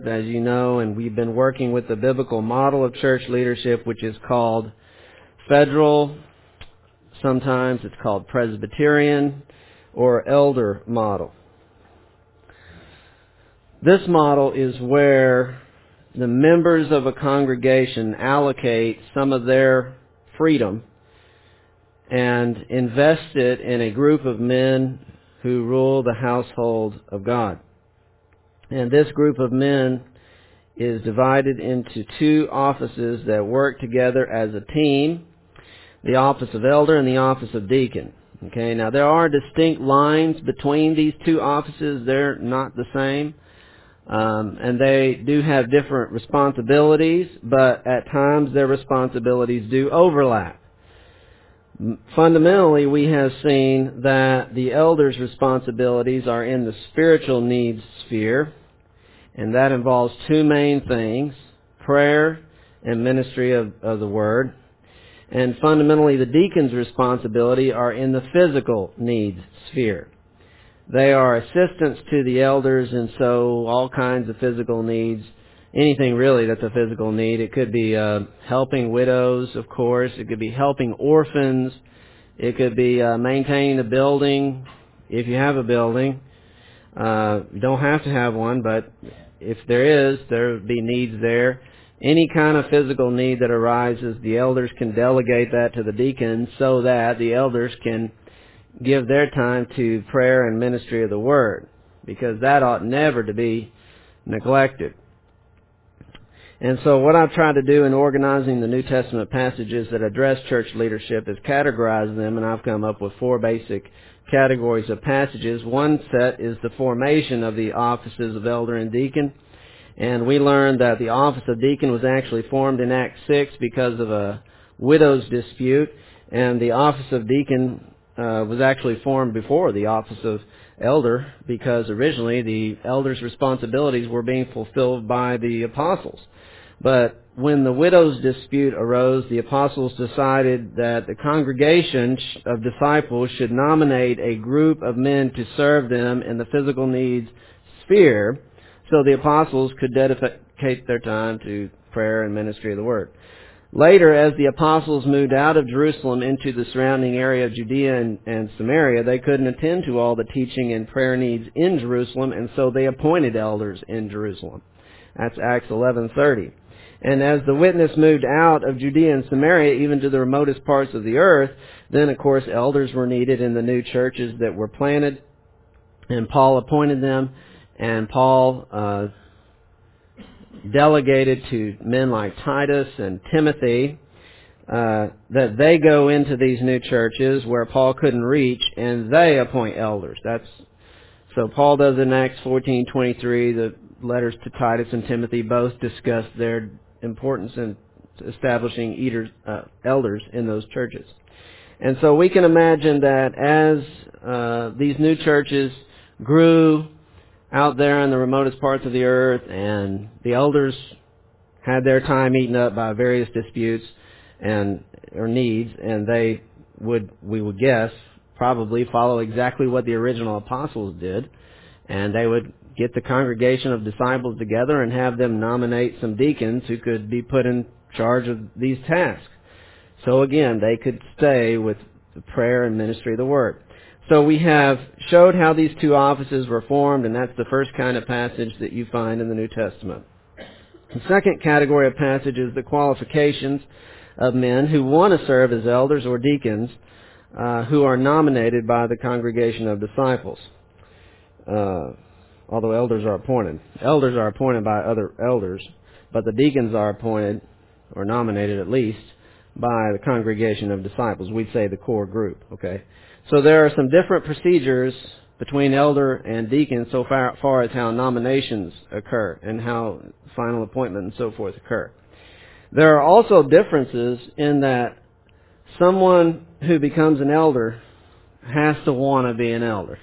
as you know, and we've been working with the biblical model of church leadership, which is called federal, sometimes it's called Presbyterian, or elder model. This model is where the members of a congregation allocate some of their freedom and invest it in a group of men who rule the household of God. And this group of men is divided into two offices that work together as a team, the office of elder and the office of deacon. Okay, now there are distinct lines between these two offices. They're not the same. And they do have different responsibilities, but at times their responsibilities do overlap. Fundamentally, we have seen that the elders' responsibilities are in the spiritual needs sphere, and that involves two main things, prayer and ministry of the Word. And fundamentally, the deacons' responsibility are in the physical needs sphere. They are assistants to the elders, and so all kinds of physical needs, anything really that's a physical need. It could be helping widows, of course. It could be helping orphans. It could be maintaining the building, if you have a building. You don't have to have one, but if there is, there would be needs there. Any kind of physical need that arises, the elders can delegate that to the deacons so that the elders can give their time to prayer and ministry of the Word, because that ought never to be neglected. And so what I've tried to do in organizing the New Testament passages that address church leadership is categorize them, and I've come up with four basic categories of passages. One set is the formation of the offices of elder and deacon, and we learned that the office of deacon was actually formed in Acts 6 because of a widow's dispute, and the office of deacon was actually formed before the office of elder, because originally the elder's responsibilities were being fulfilled by the apostles. But when the widow's dispute arose, the apostles decided that the congregation of disciples should nominate a group of men to serve them in the physical needs sphere, so the apostles could dedicate their time to prayer and ministry of the Word. Later, as the apostles moved out of Jerusalem into the surrounding area of Judea and Samaria, they couldn't attend to all the teaching and prayer needs in Jerusalem, and so they appointed elders in Jerusalem. That's Acts 11:30. And as the witness moved out of Judea and Samaria, even to the remotest parts of the earth, then, of course, elders were needed in the new churches that were planted, and Paul appointed them, and Paul delegated to men like Titus and Timothy that they go into these new churches where Paul couldn't reach, and they appoint elders. So Paul does in Acts 14:23. The letters to Titus and Timothy both discuss their importance in establishing elders in those churches. And so we can imagine that as these new churches grew out there in the remotest parts of the earth, and the elders had their time eaten up by various disputes or needs, and they would, we would guess, probably follow exactly what the original apostles did, and they would get the congregation of disciples together and have them nominate some deacons who could be put in charge of these tasks. So again, they could stay with the prayer and ministry of the Word. So we have showed how these two offices were formed, and that's the first kind of passage that you find in the New Testament. The second category of passage is the qualifications of men who want to serve as elders or deacons who are nominated by the congregation of disciples. Although elders are appointed. Elders are appointed by other elders, but the deacons are appointed, or nominated at least, by the congregation of disciples. We'd say the core group, okay? So there are some different procedures between elder and deacon so far as how nominations occur and how final appointment and so forth occur. There are also differences in that someone who becomes an elder has to want to be an elder.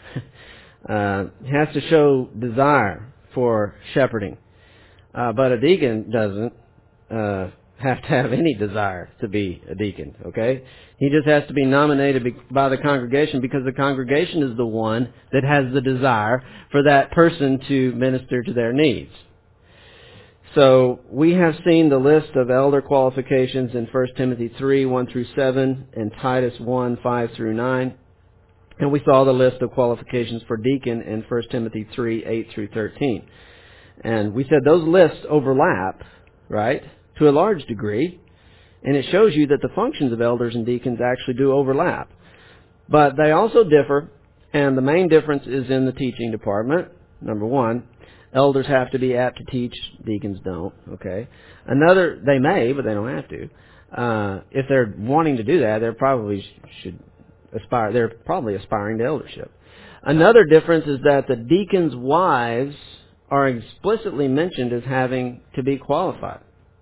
Has to show desire for shepherding. But a deacon doesn't have to have any desire to be a deacon, okay? He just has to be nominated by the congregation because the congregation is the one that has the desire for that person to minister to their needs. So we have seen the list of elder qualifications in 1 Timothy 3, 1 through 7, and Titus 1, 5 through 9. And we saw the list of qualifications for deacon in 1 Timothy 3, 8 through 13. And we said those lists overlap, right, to a large degree. And it shows you that the functions of elders and deacons actually do overlap. But they also differ, and the main difference is in the teaching department. Number one, elders have to be apt to teach, deacons don't, okay? Another, they may, but they don't have to. If they're wanting to do that, they're probably aspiring to eldership. Another difference is that the deacons' wives are explicitly mentioned as having to be qualified.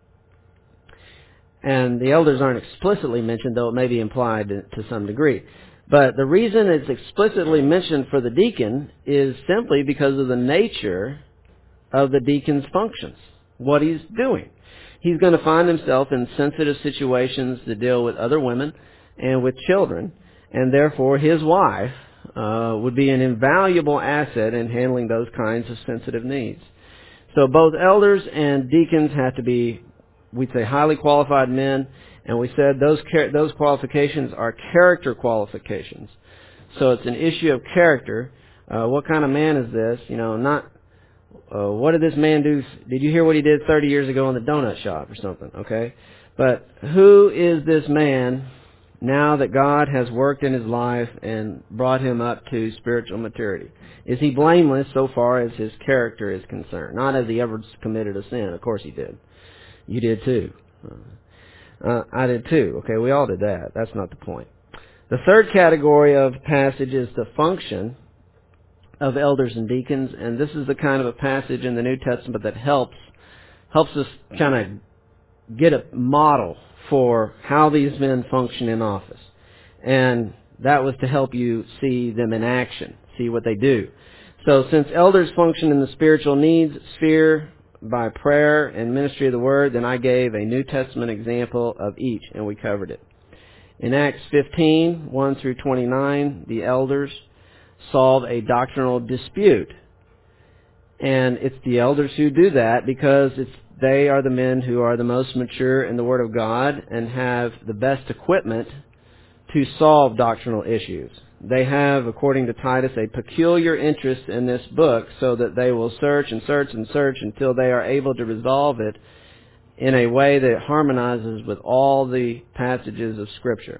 And the elders aren't explicitly mentioned, though it may be implied to some degree. But the reason it's explicitly mentioned for the deacon is simply because of the nature of the deacon's functions, what he's doing. He's going to find himself in sensitive situations to deal with other women and with children, and therefore his wife would be an invaluable asset in handling those kinds of sensitive needs. So both elders and deacons have to be, we'd say, highly qualified men, and we said those qualifications are character qualifications. So it's an issue of character. What kind of man is this? Not what did this man do? Did you hear what he did 30 years ago in the donut shop or something? Okay, but who is this man now that God has worked in his life and brought him up to spiritual maturity? Is he blameless so far as his character is concerned? Not as he ever committed a sin. Of course he did. You did too. I did too. Okay, we all did that. That's not the point. The third category of passage is the function of elders and deacons, and this is the kind of a passage in the New Testament that helps us kind of get a model for how these men function in office. And that was to help you see them in action, see what they do. So since elders function in the spiritual needs sphere by prayer and ministry of the Word, then I gave a New Testament example of each, and we covered it. In Acts 15, 1 through 29, the elders solve a doctrinal dispute. And it's the elders who do that because they are the men who are the most mature in the Word of God and have the best equipment to solve doctrinal issues. They have, according to Titus, a peculiar interest in this book so that they will search and search and search until they are able to resolve it in a way that harmonizes with all the passages of Scripture.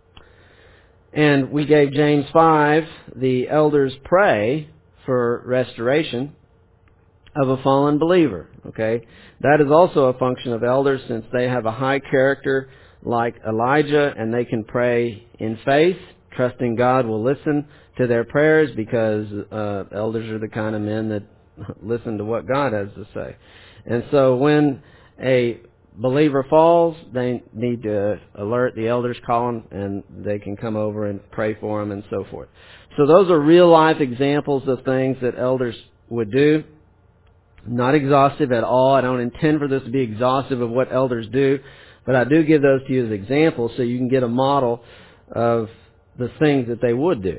And we gave James 5, the elders pray for restoration of a fallen believer. Okay, that is also a function of elders since they have a high character like Elijah, and they can pray in faith, trusting God will listen to their prayers because elders are the kind of men that listen to what God has to say. And so when a believer falls, they need to alert the elders, call them, and they can come over and pray for them and so forth. So those are real life examples of things that elders would do. Not exhaustive at all. I don't intend for this to be exhaustive of what elders do, but I do give those to you as examples so you can get a model of the things that they would do.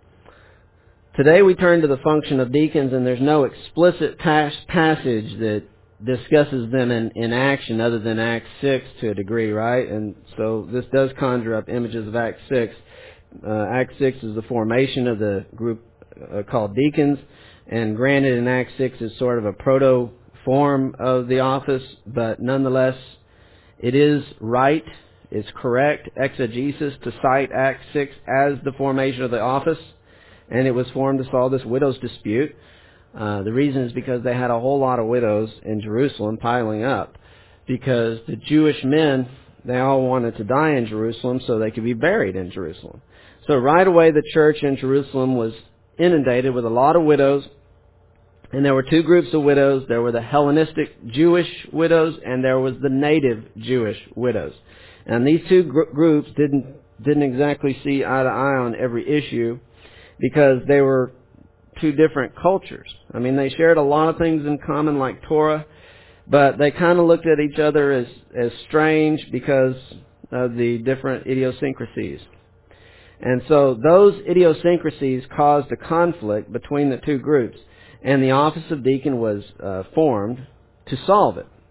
Today we turn to the function of deacons, and there's no explicit passage that discusses them in action other than Acts 6 to a degree, right? And so this does conjure up images of Acts 6. Acts 6 is the formation of the group called deacons, and granted in Acts 6 is sort of a proto-form of the office, but nonetheless it is right, it's correct exegesis to cite Acts 6 as the formation of the office, and it was formed to solve this widow's dispute. The reason is because they had a whole lot of widows in Jerusalem piling up, because the Jewish men, they all wanted to die in Jerusalem so they could be buried in Jerusalem. So right away the church in Jerusalem was inundated with a lot of widows, and there were two groups of widows. There were the Hellenistic Jewish widows, and there was the native Jewish widows. And these two groups didn't exactly see eye to eye on every issue because they were two different cultures. I mean, they shared a lot of things in common like Torah, but they kind of looked at each other as strange because of the different idiosyncrasies. And so those idiosyncrasies caused a conflict between the two groups, and the office of deacon was formed to solve it.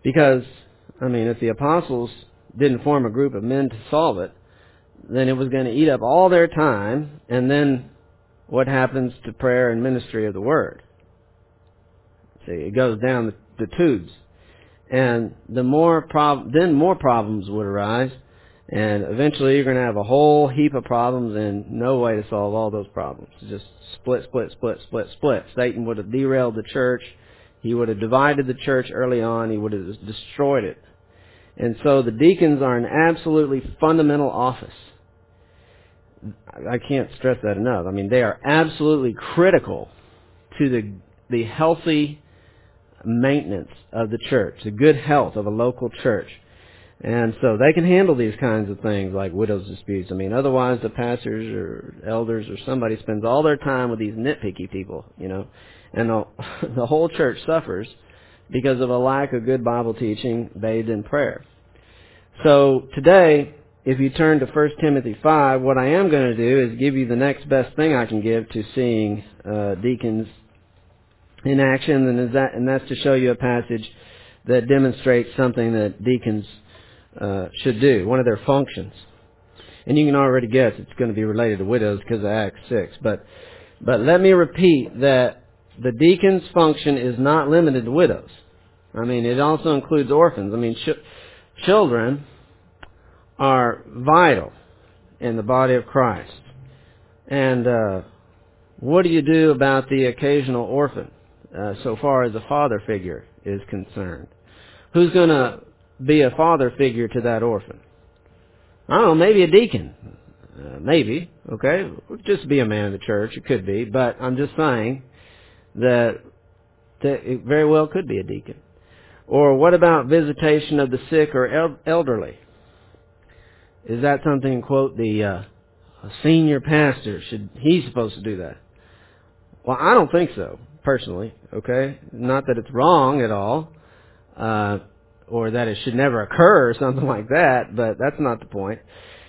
Because, if the apostles didn't form a group of men to solve it, then it was going to eat up all their time, and then what happens to prayer and ministry of the Word? See, it goes down the tubes. And then more problems would arise, and eventually you're going to have a whole heap of problems and no way to solve all those problems. Just split. Satan would have derailed the church. He would have divided the church early on. He would have destroyed it. And so the deacons are an absolutely fundamental office. I can't stress that enough. They are absolutely critical to the healthy maintenance of the church, the good health of a local church. And so they can handle these kinds of things like widows' disputes. Otherwise the pastors or elders or somebody spends all their time with these nitpicky people, and the whole church suffers because of a lack of good Bible teaching bathed in prayer. So today, if you turn to 1 Timothy 5, what I am going to do is give you the next best thing I can give to seeing deacons in action, and that's to show you a passage that demonstrates something that deacons should do, one of their functions. And you can already guess it's going to be related to widows because of Acts 6. But let me repeat that the deacon's function is not limited to widows. It also includes orphans. Children are vital in the body of Christ. And what do you do about the occasional orphan, so far as a father figure is concerned? Who's going to be a father figure to that orphan? I don't know, maybe a deacon. Maybe, okay? Just be a man of the church, it could be. But I'm just saying that it very well could be a deacon. Or what about visitation of the sick or elderly? Is that something, quote, the senior pastor, he's supposed to do that? Well, I don't think so, personally, okay? Not that it's wrong at all, or that it should never occur or something like that, but that's not the point.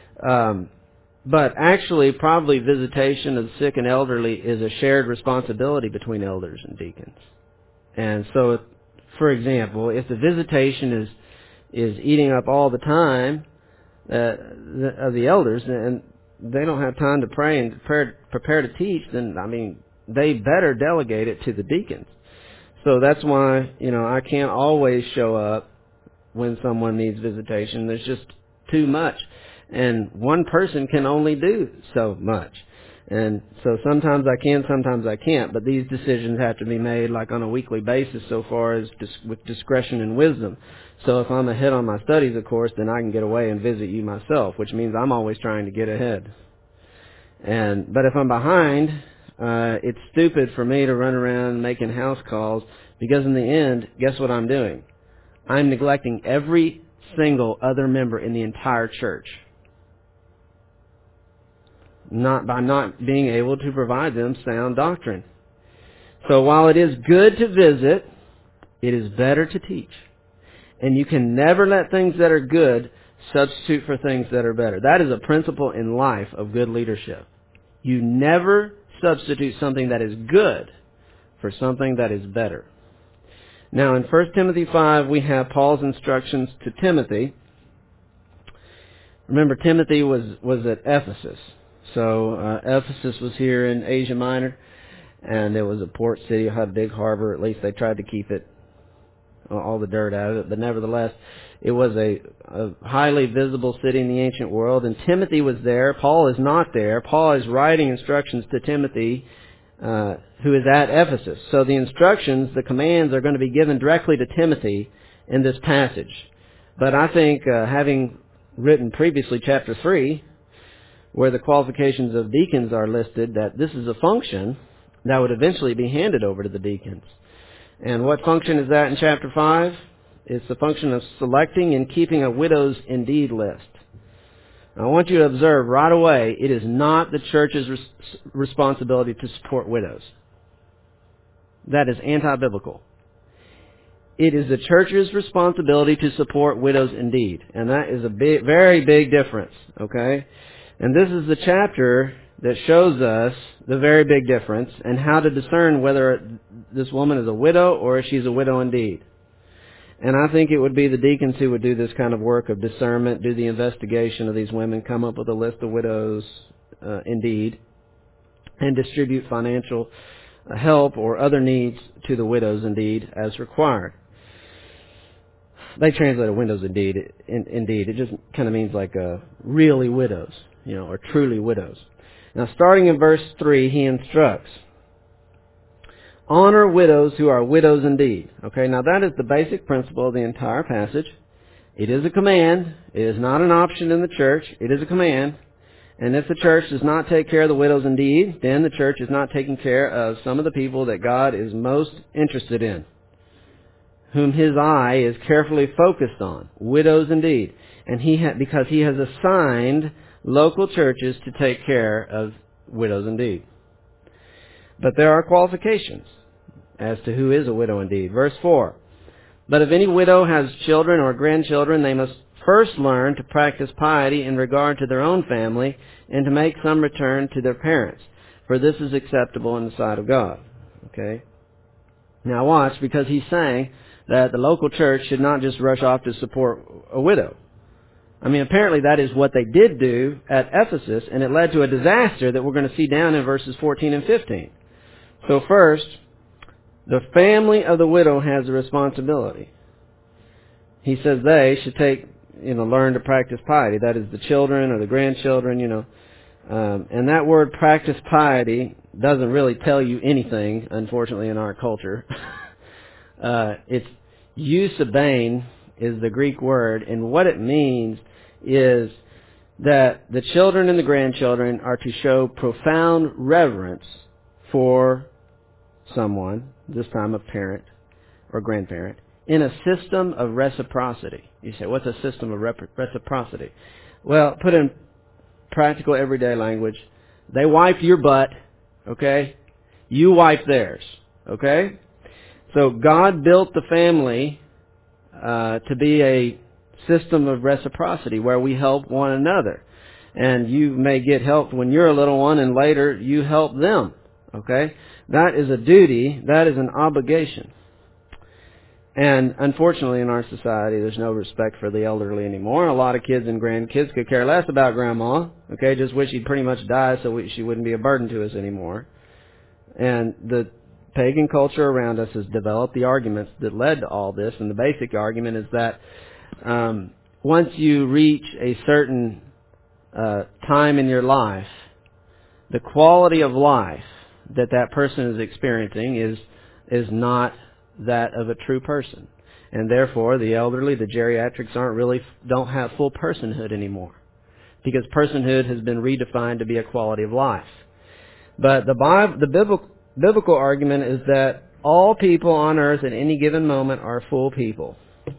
But actually, probably visitation of the sick and elderly is a shared responsibility between elders and deacons. And so, for example, if the visitation is eating up all the time of the elders, and they don't have time to pray and prepare to teach, then, they better delegate it to the deacons. So that's why, I can't always show up when someone needs visitation. There's just too much. And one person can only do so much. And so sometimes I can, sometimes I can't. But these decisions have to be made like on a weekly basis so far as with discretion and wisdom. So if I'm ahead on my studies, of course, then I can get away and visit you myself, which means I'm always trying to get ahead. But if I'm behind, it's stupid for me to run around making house calls, because in the end, guess what I'm doing? I'm neglecting every single other member in the entire church. By not being able to provide them sound doctrine. So while it is good to visit, it is better to teach. And you can never let things that are good substitute for things that are better. That is a principle in life of good leadership. You never substitute something that is good for something that is better. Now in 1 Timothy 5 we have Paul's instructions to Timothy. Remember, Timothy was at Ephesus. So Ephesus was here in Asia Minor, and it was a port city, had a big harbor. At least they tried to keep it, all the dirt out of it. But nevertheless, it was a highly visible city in the ancient world, and Timothy was there. Paul is not there. Paul is writing instructions to Timothy, who is at Ephesus. So the instructions, the commands, are going to be given directly to Timothy in this passage. But I think, having written previously chapter 3, where the qualifications of deacons are listed, that this is a function that would eventually be handed over to the deacons. And what function is that in chapter 5? It's the function of selecting and keeping a widows indeed list. Now, I want you to observe right away, it is not the church's responsibility to support widows. That is anti-biblical. It is the church's responsibility to support widows indeed. And that is a very big difference, okay? And this is the chapter that shows us the very big difference and how to discern whether this woman is a widow or if she's a widow indeed. And I think it would be the deacons who would do this kind of work of discernment, do the investigation of these women, come up with a list of widows indeed, and distribute financial help or other needs to the widows indeed as required. They translate widows indeed. Indeed, it just kind of means like really widows, or truly widows. Now, starting in verse 3, he instructs, honor widows who are widows indeed. Okay, now that is the basic principle of the entire passage. It is a command. It is not an option in the church. It is a command. And if the church does not take care of the widows indeed, then the church is not taking care of some of the people that God is most interested in, whom His eye is carefully focused on, widows indeed. And because He has assigned local churches to take care of widows indeed. But there are qualifications as to who is a widow indeed. Verse 4, but if any widow has children or grandchildren, they must first learn to practice piety in regard to their own family and to make some return to their parents, for this is acceptable in the sight of God. Okay? Now watch, because he's saying that the local church should not just rush off to support a widow. I mean, apparently that is what they did do at Ephesus, and it led to a disaster that we're going to see down in verses 14 and 15. So first, the family of the widow has a responsibility. He says they should learn to practice piety. That is the children or the grandchildren, and that word practice piety doesn't really tell you anything, unfortunately, in our culture. It's eusebein is the Greek word, and what it means is that the children and the grandchildren are to show profound reverence for someone, this time a parent or grandparent, in a system of reciprocity. You say, what's a system of reciprocity? Well, put in practical everyday language, they wiped your butt, okay? You wipe theirs, okay? So God built the family to be a system of reciprocity where we help one another. And you may get helped when you're a little one and later you help them, okay? That is a duty, that is an obligation. And unfortunately in our society there's no respect for the elderly anymore. A lot of kids and grandkids could care less about grandma, okay? Just wish she'd pretty much die so she wouldn't be a burden to us anymore. And the pagan culture around us has developed the arguments that led to all this, and the basic argument is that once you reach a certain time in your life, the quality of life that person is experiencing is not that of a true person. And therefore, the elderly, the geriatrics don't have full personhood anymore, because personhood has been redefined to be a quality of life. But the biblical argument is that all people on earth at any given moment are full people.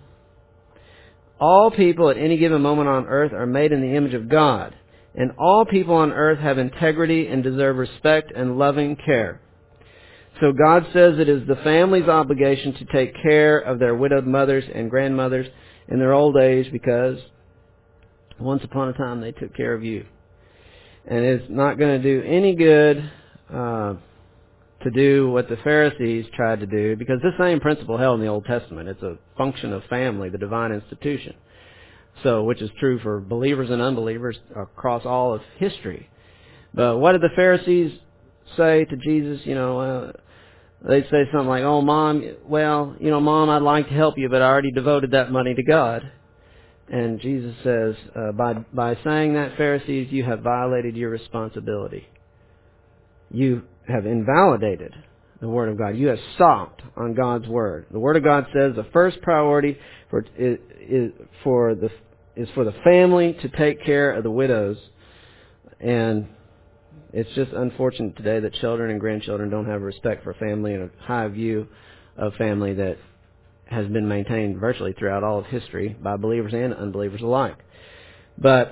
All people at any given moment on earth are made in the image of God. And all people on earth have integrity and deserve respect and loving care. So God says it is the family's obligation to take care of their widowed mothers and grandmothers in their old age, because once upon a time they took care of you. And it's not going to do any good to do what the Pharisees tried to do, because this same principle held in the Old Testament. It's a function of family, the divine institution. So, which is true for believers and unbelievers across all of history. But what did the Pharisees say to Jesus? They'd say something like, oh, Mom, Mom, I'd like to help you, but I already devoted that money to God. And Jesus says, by saying that, Pharisees, you have violated your responsibility. You have invalidated the Word of God. You have stopped on God's Word. The Word of God says the first priority is for the family to take care of the widows. And it's just unfortunate today that children and grandchildren don't have respect for family and a high view of family that has been maintained virtually throughout all of history by believers and unbelievers alike. But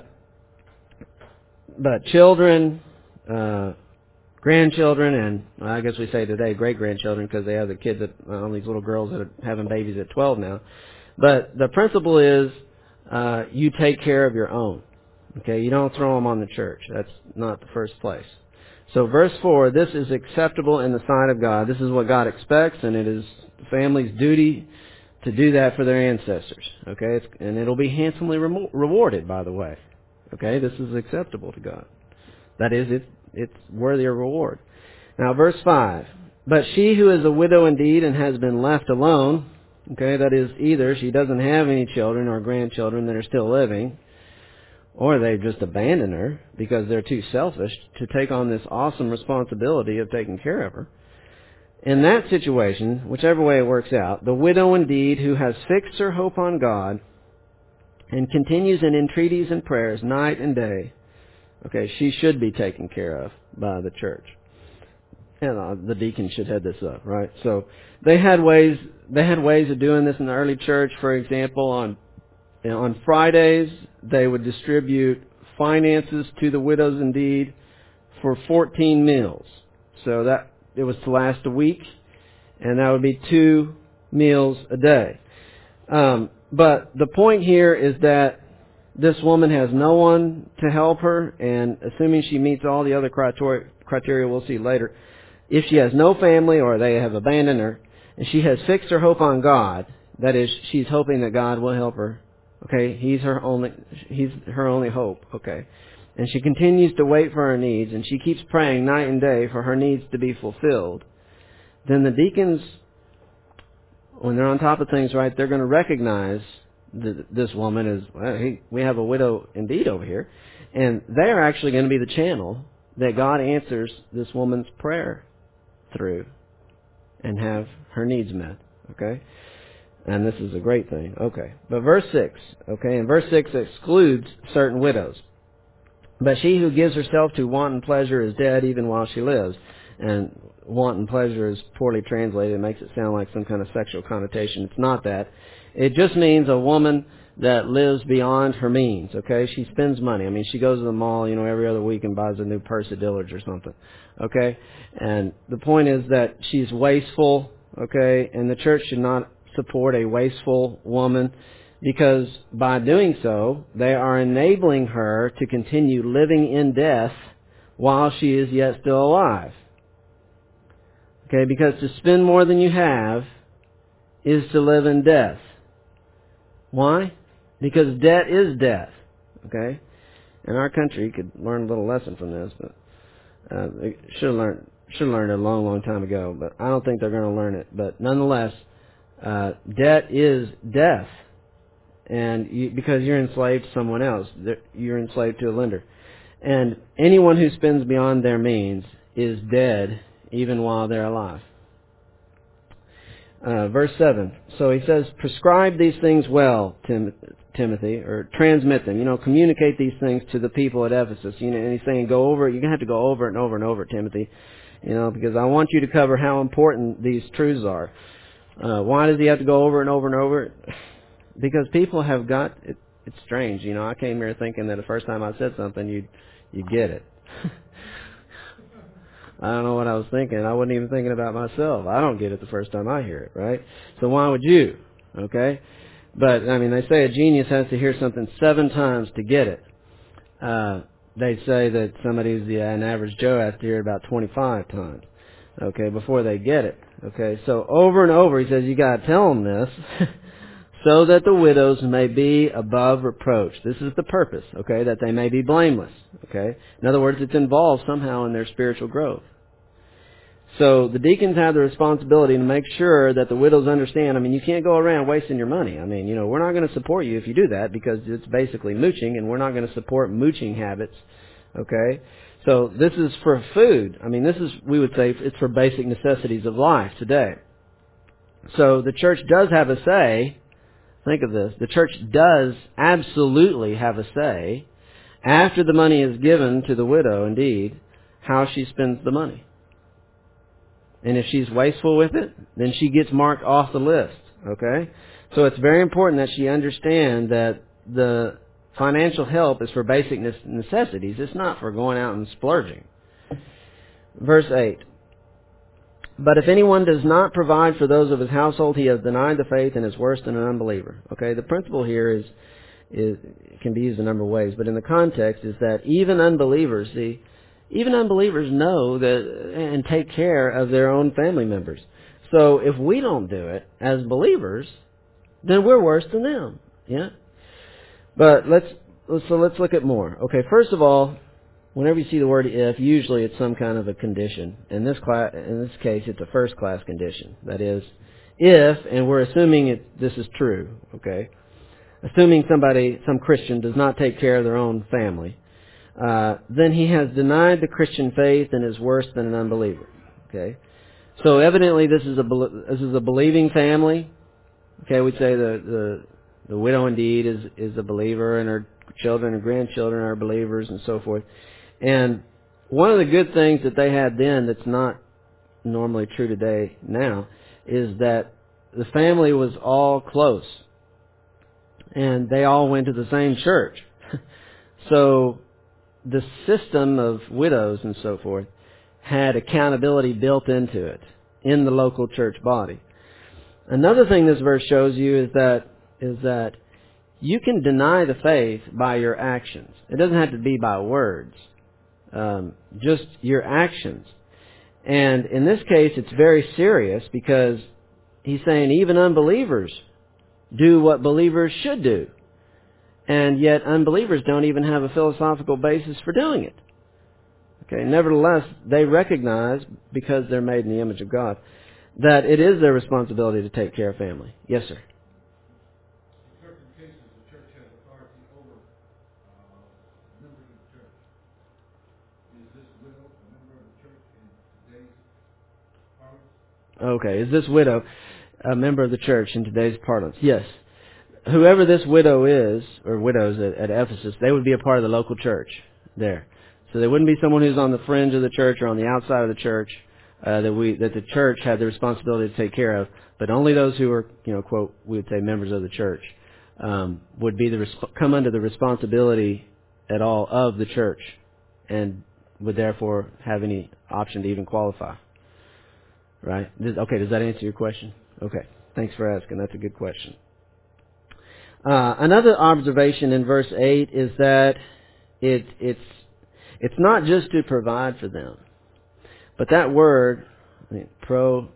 children, grandchildren, and I guess we say today great-grandchildren, because they have the kids, all these little girls that are having babies at 12 now. But the principle is you take care of your own. Okay, you don't throw them on the church. That's not the first place. So verse 4, this is acceptable in the sight of God. This is what God expects, and it is the family's duty to do that for their ancestors. Okay, and it'll be handsomely rewarded, by the way. Okay, this is acceptable to God. That is, it's worthy of reward. Now, verse 5. But she who is a widow indeed and has been left alone, okay, that is, either she doesn't have any children or grandchildren that are still living, or they've just abandoned her because they're too selfish to take on this awesome responsibility of taking care of her. In that situation, whichever way it works out, the widow indeed who has fixed her hope on God and continues in entreaties and prayers night and day, okay, she should be taken care of by the church. And the deacon should head this up, right? So they had ways of doing this in the early church. For example, on Fridays, they would distribute finances to the widows indeed for 14 meals. So that it was to last a week, and that would be 2 meals a day. But the point here is that this woman has no one to help her, and assuming she meets all the other criteria we'll see later, if she has no family or they have abandoned her, and she has fixed her hope on God, that is, she's hoping that God will help her. Okay, He's her only hope. Okay, and she continues to wait for her needs, and she keeps praying night and day for her needs to be fulfilled. Then the deacons, when they're on top of things, right, they're going to recognize this woman as, well, we have a widow indeed over here, and they're actually going to be the channel that God answers this woman's prayer through and have her needs met. Okay? And this is a great thing. Okay. But verse 6, okay, and verse 6 excludes certain widows. But she who gives herself to wanton pleasure is dead even while she lives. And wanton pleasure is poorly translated. It makes it sound like some kind of sexual connotation. It's not that. It just means a woman that lives beyond her means, okay? She spends money. I mean, she goes to the mall, every other week and buys a new purse at Dillard's or something, okay? And the point is that she's wasteful, okay? And the church should not support a wasteful woman, because by doing so, they are enabling her to continue living in death while she is yet still alive. Okay, because to spend more than you have is to live in death. Why? Because debt is death. Okay? In our country, you could learn a little lesson from this, but should have learned it a long, long time ago, but I don't think they're going to learn it. But nonetheless, debt is death. And because you're enslaved to someone else, you're enslaved to a lender. And anyone who spends beyond their means is dead even while they're alive. Verse 7. So he says, prescribe these things well, Timothy, or transmit them. Communicate these things to the people at Ephesus. And he's saying, go over it. You're going to have to go over it and over and over, Timothy. Because I want you to cover how important these truths are. Why does he have to go over and over and over it? Because people have got, it's strange. I came here thinking that the first time I said something, you'd get it. I don't know what I was thinking. I wasn't even thinking about myself. I don't get it the first time I hear it, right? So why would you? Okay? But, they say a genius has to hear something 7 times to get it. They say that somebody who's an average Joe has to hear it about 25 times, okay, before they get it. Okay? So over and over he says, you got to tell them this, so that the widows may be above reproach. This is the purpose, okay, that they may be blameless, okay? In other words, it's involved somehow in their spiritual growth. So the deacons have the responsibility to make sure that the widows understand, you can't go around wasting your money. We're not going to support you if you do that, because it's basically mooching, and we're not going to support mooching habits, okay? So this is for food. We would say it's for basic necessities of life today. So the church does have a say. Think of this. The church does absolutely have a say, after the money is given to the widow, indeed, how she spends the money. And if she's wasteful with it, then she gets marked off the list. Okay? So it's very important that she understand that the financial help is for basic necessities. It's not for going out and splurging. Verse 8. But if anyone does not provide for those of his household, he has denied the faith and is worse than an unbeliever. Okay, the principle here can be used a number of ways, but in the context is that even unbelievers know that and take care of their own family members. So if we don't do it as believers, then we're worse than them. Yeah? But let's look at more. Okay, first of all, whenever you see the word if, usually it's some kind of a condition. In this case, it's a first-class condition. That is, if, and we're assuming this is true, okay? Assuming some Christian does not take care of their own family, then he has denied the Christian faith and is worse than an unbeliever. Okay, so evidently this is a believing family. Okay, we'd say the widow indeed is a believer, and her children and grandchildren are believers, and so forth. And one of the good things that they had then that's not normally true today now is that the family was all close, and they all went to the same church. So the system of widows and so forth had accountability built into it in the local church body. Another thing this verse shows you is that you can deny the faith by your actions. It doesn't have to be by words, just your actions. And in this case, it's very serious because he's saying even unbelievers do what believers should do. And yet unbelievers don't even have a philosophical basis for doing it. Okay, nevertheless, they recognize, because they're made in the image of God, that it is their responsibility to take care of family. Yes, sir. In certain cases, the church has authority over members of the church. Is this widow a member of the church in today's parlance? Okay, is this widow a member of the church in today's parlance? Yes. Whoever this widow is, or widows at Ephesus, they would be a part of the local church there. So they wouldn't be someone who's on the fringe of the church or on the outside of the church that the church had the responsibility to take care of. But only those who are, quote, we would say members of the church, would be come under the responsibility at all of the church, and would therefore have any option to even qualify. Right? Okay, does that answer your question? Okay, thanks for asking. That's a good question. Another observation in verse 8 is that it's not just to provide for them, but that word, pronoeo,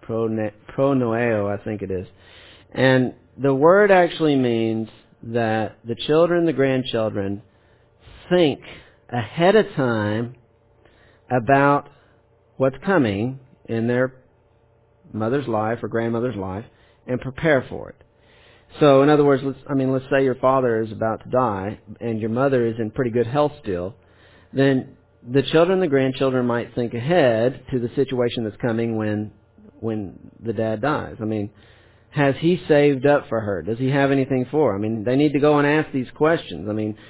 I think it is, and the word actually means that the children, the grandchildren, think ahead of time about what's coming in their mother's life or grandmother's life and prepare for it. So, in other words, let's say your father is about to die and your mother is in pretty good health still, then the children and the grandchildren might think ahead to the situation that's coming when the dad dies. Has he saved up for her? Does he have anything for her? They need to go and ask these questions.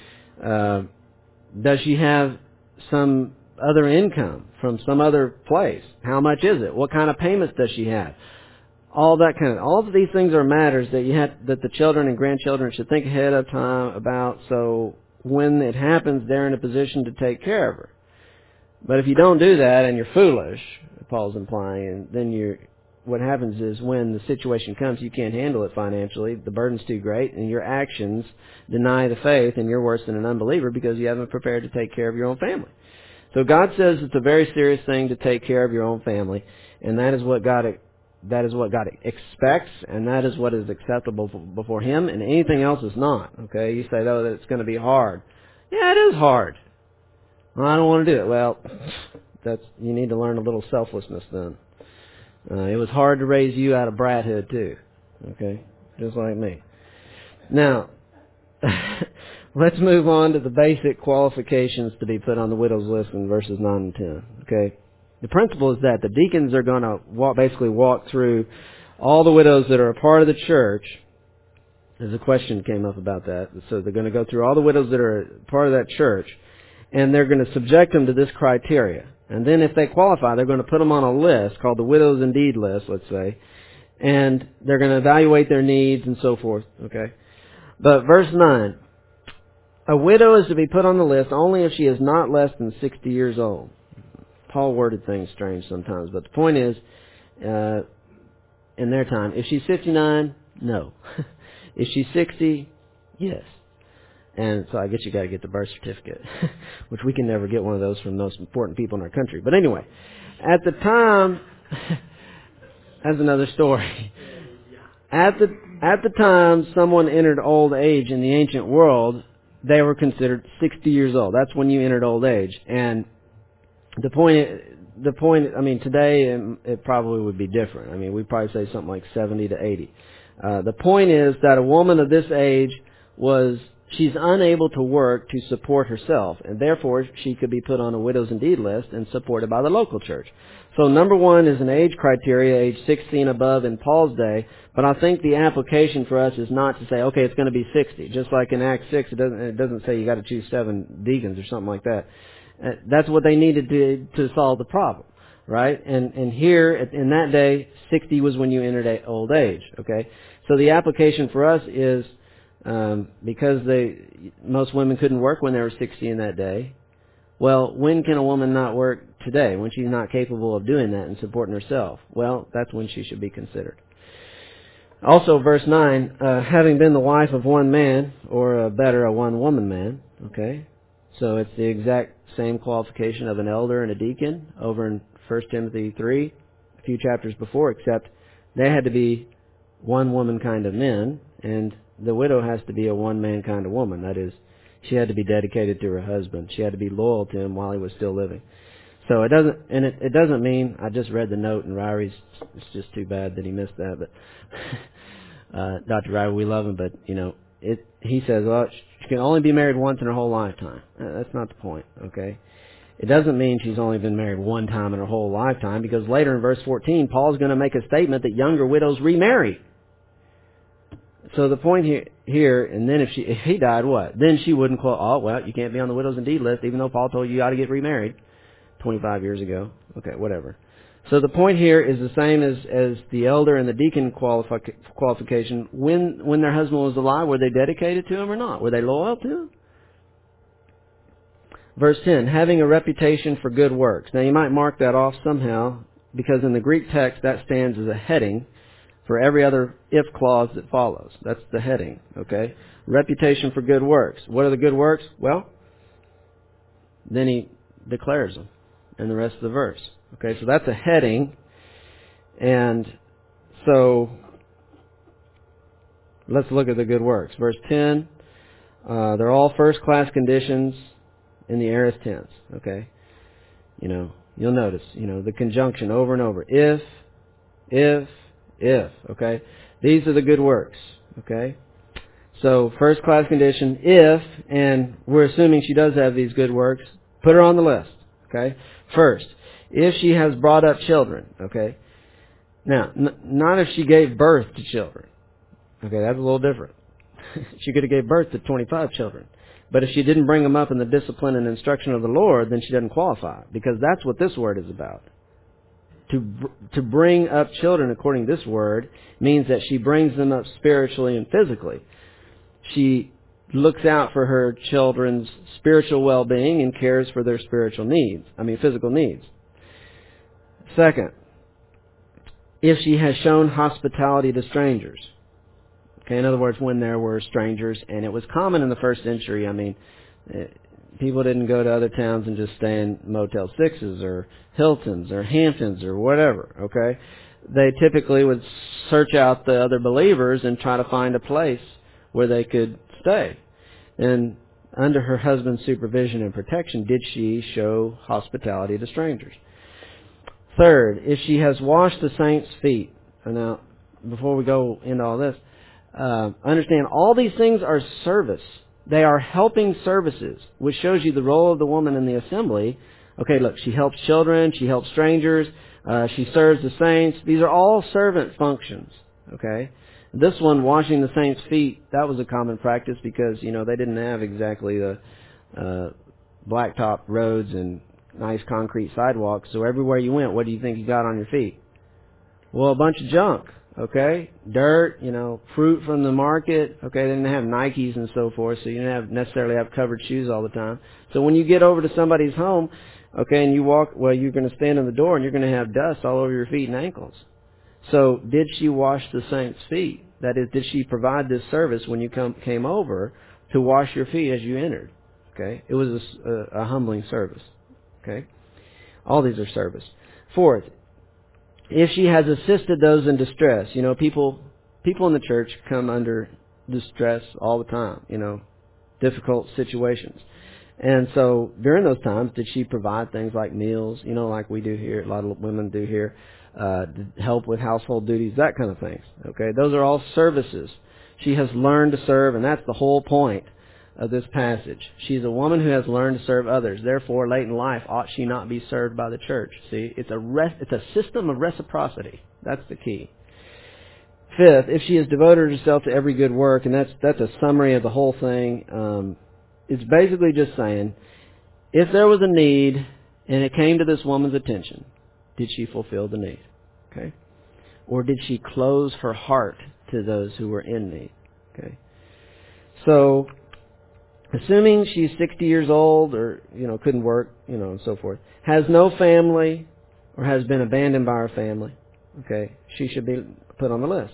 Does she have some other income from some other place? How much is it? What kind of payments does she have? All of these things are matters that the children and grandchildren should think ahead of time about, so when it happens, they're in a position to take care of her. But if you don't do that and you're foolish, Paul's implying, and then what happens is when the situation comes, you can't handle it financially, the burden's too great, and your actions deny the faith, and you're worse than an unbeliever because you haven't prepared to take care of your own family. So God says it's a very serious thing to take care of your own family, and that is what God expects, and that is what is acceptable before Him, and anything else is not. Okay, you say, that it's going to be hard. Yeah, it is hard. Well, I don't want to do it. Well, you need to learn a little selflessness then. It was hard to raise you out of brathood too. Okay, just like me. Now, let's move on to the basic qualifications to be put on the widow's list in verses 9 and 10. Okay. The principle is that the deacons are going to basically walk through all the widows that are a part of the church. There's a question came up about that. So they're going to go through all the widows that are part of that church, and they're going to subject them to this criteria. And then if they qualify, they're going to put them on a list called the Widows Indeed list, let's say, and they're going to evaluate their needs and so forth. Okay. But verse 9, a widow is to be put on the list only if she is not less than 60 years old. Paul worded things strange sometimes, but the point is, in their time, if she's 59, no. If she's 60, yes. And so I guess you got to get the birth certificate, which we can never get one of those from the most important people in our country. But anyway, at the time, that's another story. At at the time someone entered old age in the ancient world, they were considered 60 years old. That's when you entered old age. And the point, I mean, today it probably would be different. I mean, we'd probably say something like 70 to 80. The point is that a woman of this age she's unable to work to support herself, and therefore she could be put on a widows and deed list and supported by the local church. So number one is an age criteria, age 16 above in Paul's day, but I think the application for us is not to say, okay, it's going to be 60. Just like in Acts 6, it doesn't say you got to choose 7 deacons or something like that. That's what they needed to solve the problem, right? And here, in that day, 60 was when you entered old age, okay? So the application for us is, because most women couldn't work when they were 60 in that day, well, when can a woman not work today, when she's not capable of doing that and supporting herself? Well, that's when she should be considered. Also, verse 9, having been the wife of one man, or better, a one-woman man, okay? So it's the exact same qualification of an elder and a deacon over in 1 Timothy 3, a few chapters before, except they had to be one-woman kind of men, and the widow has to be a one-man kind of woman. That is, she had to be dedicated to her husband. She had to be loyal to him while he was still living. So it doesn't mean, I just read the note, and Ryer's, it's just too bad that he missed that, but Dr. Ryer, we love him, but, he says, well, she can only be married once in her whole lifetime. That's not the point, okay? It doesn't mean she's only been married one time in her whole lifetime, because later in verse 14, Paul's going to make a statement that younger widows remarry. So the point here, and then if he died, what? Then she wouldn't quote, oh, well, you can't be on the widows and deed list, even though Paul told you ought to get remarried 25 years ago. Okay, whatever. So the point here is the same as the elder and the deacon qualification. When their husband was alive, were they dedicated to him or not? Were they loyal to him? Verse 10, having a reputation for good works. Now you might mark that off somehow, because in the Greek text that stands as a heading for every other if clause that follows. That's the heading, okay? Reputation for good works. What are the good works? Well, then he declares them in the rest of the verse. Okay, so that's a heading. And so let's look at the good works. Verse 10, they're all first-class conditions in the aorist tense, okay? You'll notice, the conjunction over and over. If, okay? These are the good works, okay? So, first-class condition, if, and we're assuming she does have these good works, put her on the list, okay? First, if she has brought up children, okay? Now, not if she gave birth to children. Okay, that's a little different. She could have gave birth to 25 children. But if she didn't bring them up in the discipline and instruction of the Lord, then she doesn't qualify, because that's what this word is about. To bring up children, according to this word, means that she brings them up spiritually and physically. She looks out for her children's spiritual well-being and cares for their physical needs. Second, if she has shown hospitality to strangers. Okay, in other words, when there were strangers, and it was common in the first century. People didn't go to other towns and just stay in Motel 6s or Hiltons or Hamptons or whatever, okay? They typically would search out the other believers and try to find a place where they could stay. And under her husband's supervision and protection, did she show hospitality to strangers? Third, if she has washed the saints' feet. And now, before we go into all this, understand all these things are service. They are helping services, which shows you the role of the woman in the assembly. Okay, look, she helps children, she helps strangers, she serves the saints. These are all servant functions, okay? This one, washing the saints' feet, that was a common practice because, they didn't have exactly the blacktop roads and nice concrete sidewalks. So everywhere you went, what do you think you got on your feet? Well, a bunch of junk, okay? Dirt, fruit from the market, okay? They didn't have Nikes and so forth, so you didn't necessarily have covered shoes all the time. So when you get over to somebody's home, okay, and you walk, well, you're going to stand in the door and you're going to have dust all over your feet and ankles. So did she wash the saints' feet? That is, did she provide this service when you came over to wash your feet as you entered? Okay, it was a humbling service. Okay, all these are service. Fourth, if she has assisted those in distress, people people in the church come under distress all the time, difficult situations. And so during those times, did she provide things like meals, like we do here, a lot of women do here, help with household duties, that kind of things. Okay, those are all services. She has learned to serve, and that's the whole point of this passage. She's a woman who has learned to serve others. Therefore, late in life, ought she not be served by the church? See, it's a system of reciprocity. That's the key. Fifth, if she has devoted herself to every good work, and that's a summary of the whole thing. It's basically just saying, if there was a need and it came to this woman's attention, did she fulfill the need? Okay, or did she close her heart to those who were in need? Okay, so assuming she's 60 years old or, couldn't work, and so forth, has no family or has been abandoned by her family, okay, she should be put on the list.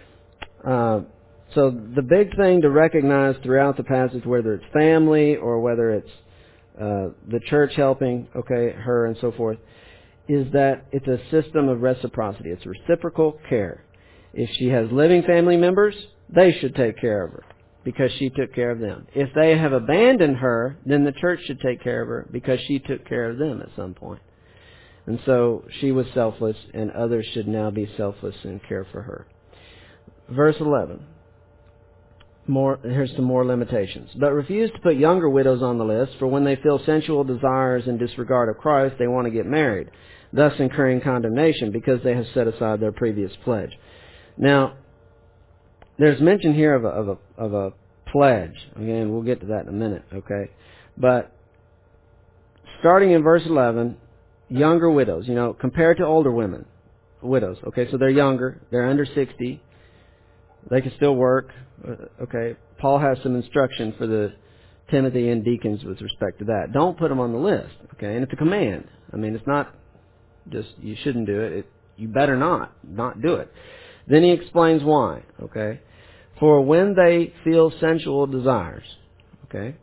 So the big thing to recognize throughout the passage, whether it's family or whether it's the church helping, okay, her and so forth, is that it's a system of reciprocity. It's reciprocal care. If she has living family members, they should take care of her because she took care of them. If they have abandoned her, then the church should take care of her because she took care of them at some point. And so she was selfless, and others should now be selfless and care for her. Verse 11. Here's some more limitations. But refuse to put younger widows on the list, for when they feel sensual desires in disregard of Christ, they want to get married, thus incurring condemnation because they have set aside their previous pledge. Now, there's mention here of a pledge. Again, we'll get to that in a minute, okay? But starting in verse 11, younger widows, compared to older widows, okay? So they're younger, they're under 60, they can still work, okay? Paul has some instruction for the Timothy and deacons with respect to that. Don't put them on the list, okay? And it's a command. It's not just you shouldn't do it. You better not do it. Then he explains why, okay? For when they feel sensual desires, okay?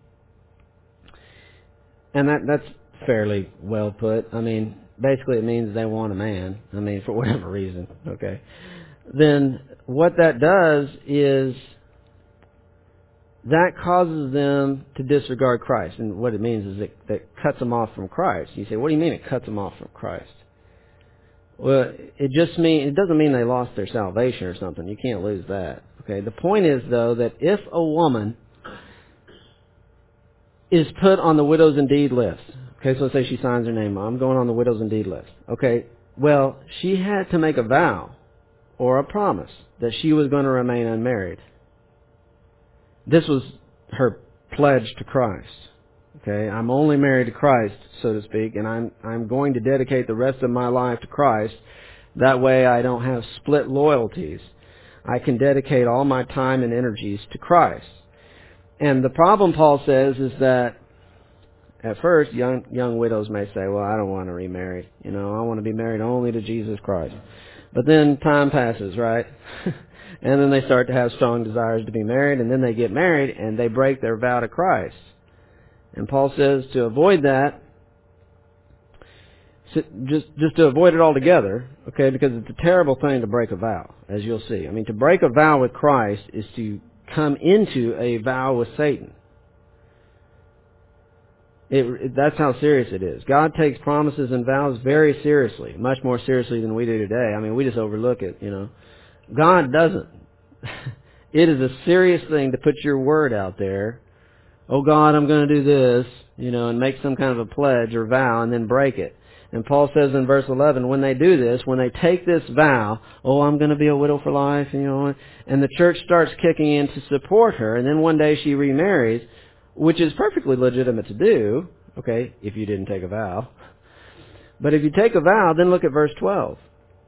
And that's fairly well put. Basically it means they want a man, for whatever reason, okay? Then what that does is that causes them to disregard Christ. And what it means is that cuts them off from Christ. You say, what do you mean it cuts them off from Christ? Well, it doesn't mean they lost their salvation or something. You can't lose that. Okay. The point is, though, that if a woman is put on the widows indeed list, okay, so let's say she signs her name, I'm going on the widows indeed list. Okay, well, she had to make a vow or a promise that she was going to remain unmarried. This was her pledge to Christ. Okay, I'm only married to Christ, so to speak, and I'm going to dedicate the rest of my life to Christ. That way I don't have split loyalties. I can dedicate all my time and energies to Christ. And the problem, Paul says, is that at first young widows may say, well, I don't want to remarry. I want to be married only to Jesus Christ. But then time passes, right? And then they start to have strong desires to be married, and then they get married, and they break their vow to Christ. And Paul says to avoid that, just to avoid it altogether, okay, because it's a terrible thing to break a vow, as you'll see. To break a vow with Christ is to come into a vow with Satan. That's how serious it is. God takes promises and vows very seriously, much more seriously than we do today. We just overlook it, God doesn't. It is a serious thing to put your word out there. Oh God, I'm going to do this, and make some kind of a pledge or vow and then break it. And Paul says in verse 11, when they do this, when they take this vow, oh, I'm going to be a widow for life, and the church starts kicking in to support her, and then one day she remarries, which is perfectly legitimate to do, okay, if you didn't take a vow. But if you take a vow, then look at verse 12.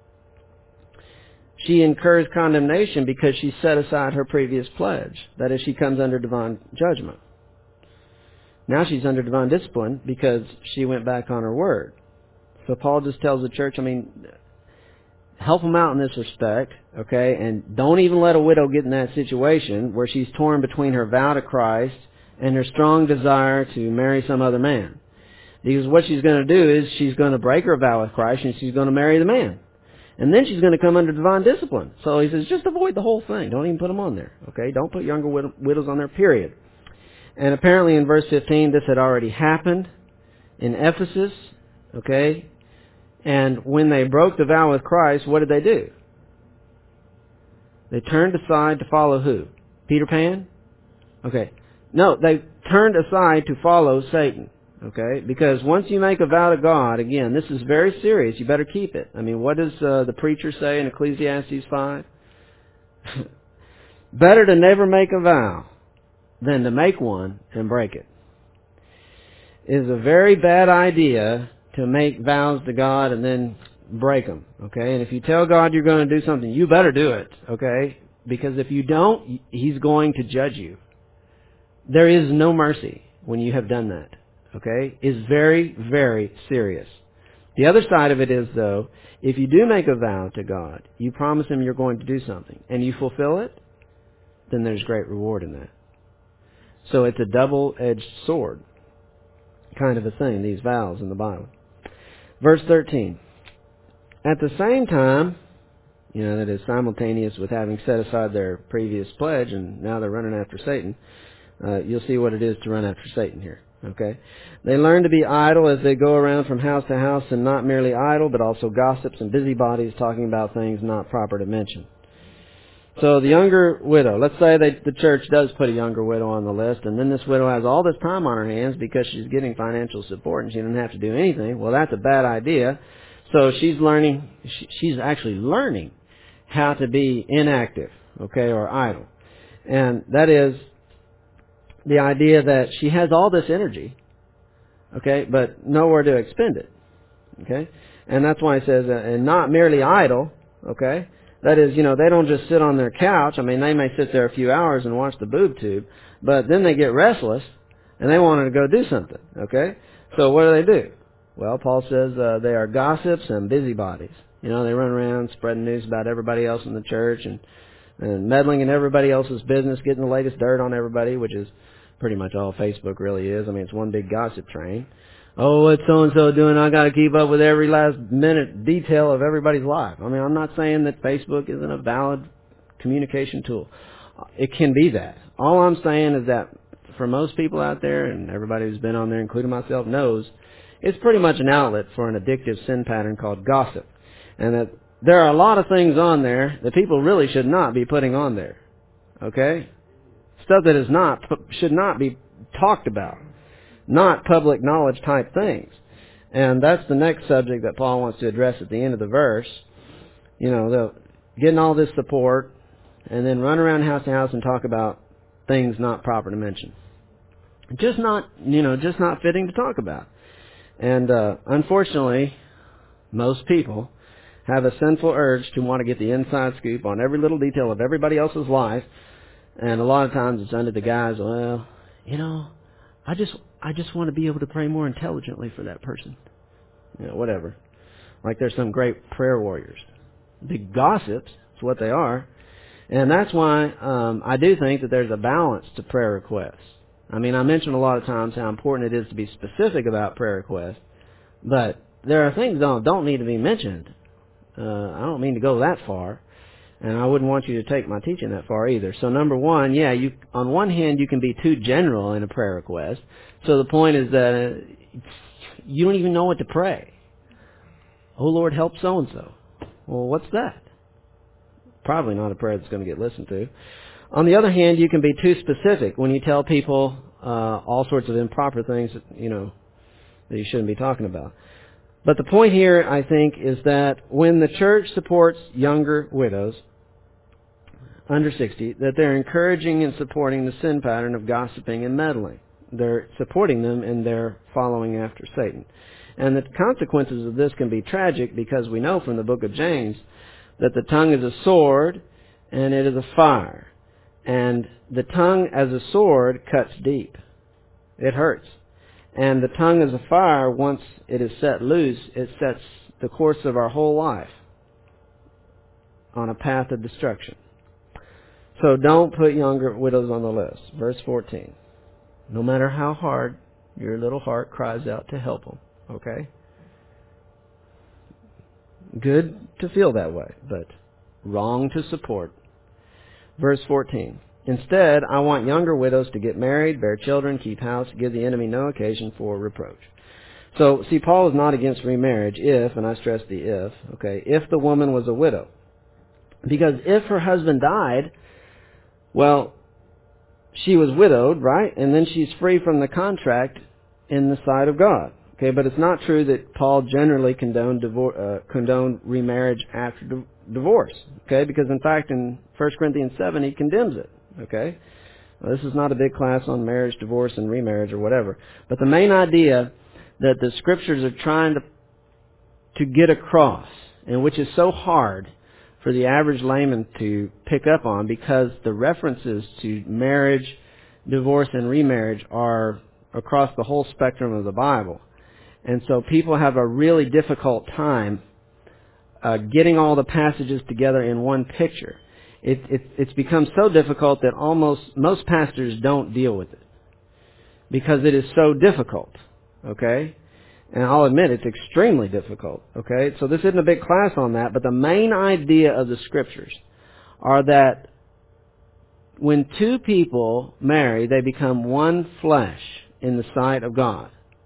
She incurs condemnation because she set aside her previous pledge. That is, she comes under divine judgment. Now she's under divine discipline because she went back on her word. So Paul just tells the church, help them out in this respect, okay? And don't even let a widow get in that situation where she's torn between her vow to Christ and her strong desire to marry some other man. Because what she's going to do is she's going to break her vow with Christ and she's going to marry the man. And then she's going to come under divine discipline. So he says, just avoid the whole thing. Don't even put them on there. Okay? Don't put younger widows on there, period. And apparently in verse 15, this had already happened in Ephesus. Okay? And when they broke the vow with Christ, what did they do? They turned aside to follow who? Peter Pan? Okay. No, they turned aside to follow Satan. Okay? Because once you make a vow to God, again, this is very serious. You better keep it. I mean, what does the preacher say in Ecclesiastes 5? Better to never make a vow than to make one and break it. It is a very bad idea to make vows to God and then break them. Okay? And if you tell God you're going to do something, you better do it. Okay? Because if you don't, He's going to judge you. There is no mercy when you have done that. Okay? It's very, very serious. The other side of it is, though, if you do make a vow to God, you promise Him you're going to do something, and you fulfill it, then there's great reward in that. So it's a double-edged sword kind of a thing, these vows in the Bible. Verse 13. At the same time, that is simultaneous with having set aside their previous pledge, and now they're running after Satan. You'll see what it is to run after Satan here. Okay? They learn to be idle as they go around from house to house, and not merely idle, but also gossips and busybodies, talking about things not proper to mention. So the younger widow, let's say the church does put a younger widow on the list, and then this widow has all this time on her hands because she's getting financial support and she doesn't have to do anything. Well, that's a bad idea. So she's actually learning how to be inactive, okay, or idle. And that is the idea that she has all this energy, okay, but nowhere to expend it, okay? And that's why it says, and not merely idle, okay? That is, they don't just sit on their couch. I mean, they may sit there a few hours and watch the boob tube, but then they get restless and they want to go do something, okay? So what do? Well, Paul says they are gossips and busybodies. They run around spreading news about everybody else in the church and meddling in everybody else's business, getting the latest dirt on everybody, which is pretty much all Facebook really is. I mean, it's one big gossip train. Oh, what's so-and-so doing? I got to keep up with every last minute detail of everybody's life. I mean, I'm not saying that Facebook isn't a valid communication tool. It can be that. All I'm saying is that for most people out there, and everybody who's been on there, including myself, knows, it's pretty much an outlet for an addictive sin pattern called gossip. And that there are a lot of things on there that people really should not be putting on there. Okay? Stuff that should not be talked about. Not public knowledge type things. And that's the next subject that Paul wants to address at the end of the verse. They'll getting all this support and then run around house to house and talk about things not proper to mention. Just not fitting to talk about. And unfortunately, most people have a sinful urge to want to get the inside scoop on every little detail of everybody else's life. And a lot of times it's under the guise, well, I just want to be able to pray more intelligently for that person. Whatever. Like there's some great prayer warriors. Big gossips, is what they are. And that's why I do think that there's a balance to prayer requests. I mean, I mentioned a lot of times how important it is to be specific about prayer requests, but there are things that don't need to be mentioned. I don't mean to go that far, and I wouldn't want you to take my teaching that far either. So number one, on one hand, you can be too general in a prayer request. So the point is that you don't even know what to pray. Oh, Lord, help so-and-so. Well, what's that? Probably not a prayer that's going to get listened to. On the other hand, you can be too specific when you tell people all sorts of improper things that you shouldn't be talking about. But the point here, I think, is that when the church supports younger widows under 60, that they're encouraging and supporting the sin pattern of gossiping and meddling. They're supporting them in their following after Satan. And the consequences of this can be tragic because we know from the book of James that the tongue is a sword and it is a fire. And the tongue as a sword cuts deep. It hurts. And the tongue as a fire, once it is set loose, it sets the course of our whole life on a path of destruction. So don't put younger widows on the list. Verse 14. No matter how hard your little heart cries out to help them. Okay? Good to feel that way, but wrong to support. Verse 14. Instead, I want younger widows to get married, bear children, keep house, give the enemy no occasion for reproach. So, see, Paul is not against remarriage if, and I stress the if the woman was a widow. Because if her husband died, well, she was widowed, right? And then she's free from the contract in the sight of God. Okay, but it's not true that Paul generally condoned remarriage after divorce. Okay, because in fact in 1 Corinthians 7 he condemns it. Okay, well, this is not a big class on marriage, divorce, and remarriage or whatever. But the main idea that the Scriptures are trying to get across, and which is so hard for the average layman to pick up on, because the references to marriage, divorce, and remarriage are across the whole spectrum of the Bible. And so people have a really difficult time getting all the passages together in one picture. It's become so difficult that most pastors don't deal with it because it is so difficult. Okay? And I'll admit it's extremely difficult. Okay? So this isn't a big class on that, but the main idea of the Scriptures are that when two people marry, they become one flesh in the sight of God.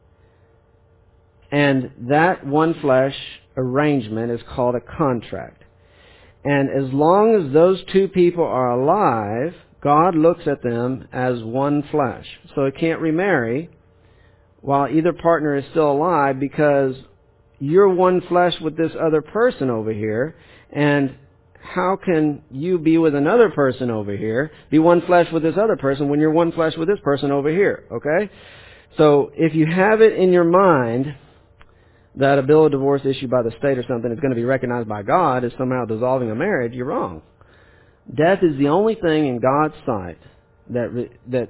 And that one flesh arrangement is called a contract. And as long as those two people are alive, God looks at them as one flesh. So it can't remarry while either partner is still alive, because you're one flesh with this other person over here, and how can you be with another person over here, be one flesh with this other person when you're one flesh with this person over here, okay? So if you have it in your mind that a bill of divorce issued by the state or something is going to be recognized by God as somehow dissolving a marriage, you're wrong. Death is the only thing in God's sight that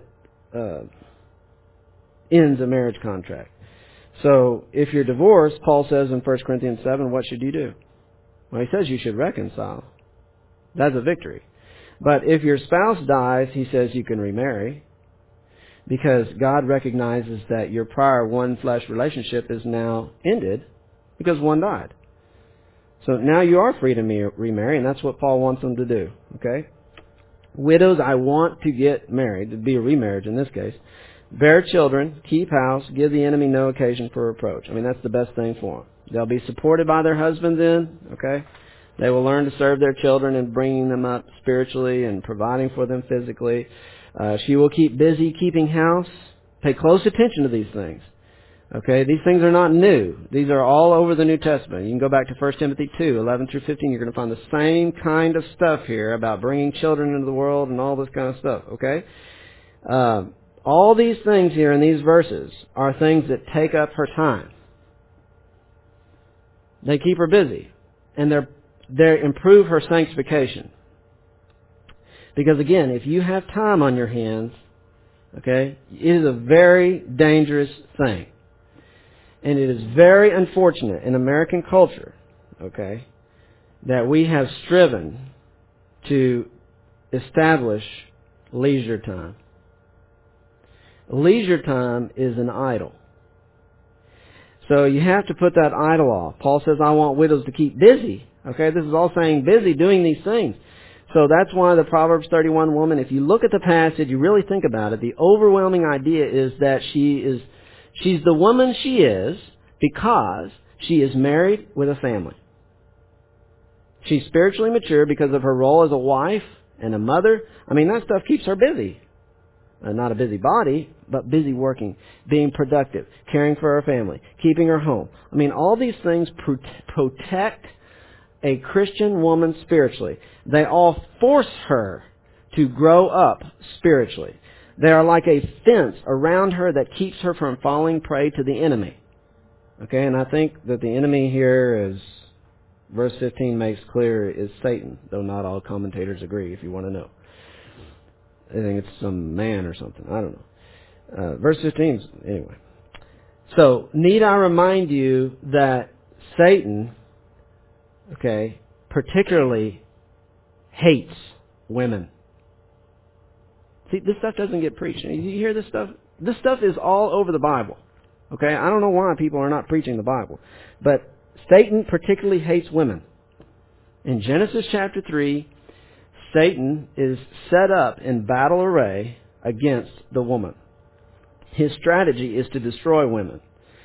ends a marriage contract. So if you're divorced, Paul says in 1 Corinthians 7, what should you do? Well, he says you should reconcile. That's a victory. But if your spouse dies, he says you can remarry, because God recognizes that your prior one-flesh relationship is now ended because one died. So now you are free to remarry, and that's what Paul wants them to do. Okay? Widows, I want to get married, to be a remarriage in this case. Bear children, keep house, give the enemy no occasion for reproach. I mean, that's the best thing for them. They'll be supported by their husbands then, okay? They will learn to serve their children in bringing them up spiritually and providing for them physically. She will keep busy keeping house. Pay close attention to these things. Okay, these things are not new. These are all over the New Testament. You can go back to 1 Timothy 2, 11 through 15. You're going to find the same kind of stuff here about bringing children into the world and all this kind of stuff, okay? All these things here in these verses are things that take up her time. They keep her busy. And they improve her sanctification. Because again, if you have time on your hands, okay, it is a very dangerous thing. And it is very unfortunate in American culture, okay, that we have striven to establish leisure time. Leisure time is an idol. So you have to put that idol off. Paul says, I want widows to keep busy. Okay, this is all saying busy doing these things. So that's why the Proverbs 31 woman, if you look at the passage, you really think about it, the overwhelming idea is that she's the woman she is because she is married with a family. She's spiritually mature because of her role as a wife and a mother. I mean, that stuff keeps her busy. Not a busy body, but busy working, being productive, caring for her family, keeping her home. I mean, all these things protect a Christian woman spiritually. They all force her to grow up spiritually. They are like a fence around her that keeps her from falling prey to the enemy. Okay, and I think that the enemy here is, verse 15 makes clear, is Satan, though not all commentators agree, if you want to know. I think it's some man or something. I don't know. Verse 15, anyway. So, need I remind you that Satan, okay, particularly hates women. See, this stuff doesn't get preached. You hear this stuff? This stuff is all over the Bible. Okay, I don't know why people are not preaching the Bible. But Satan particularly hates women. In Genesis chapter 3, Satan is set up in battle array against the woman. His strategy is to destroy women.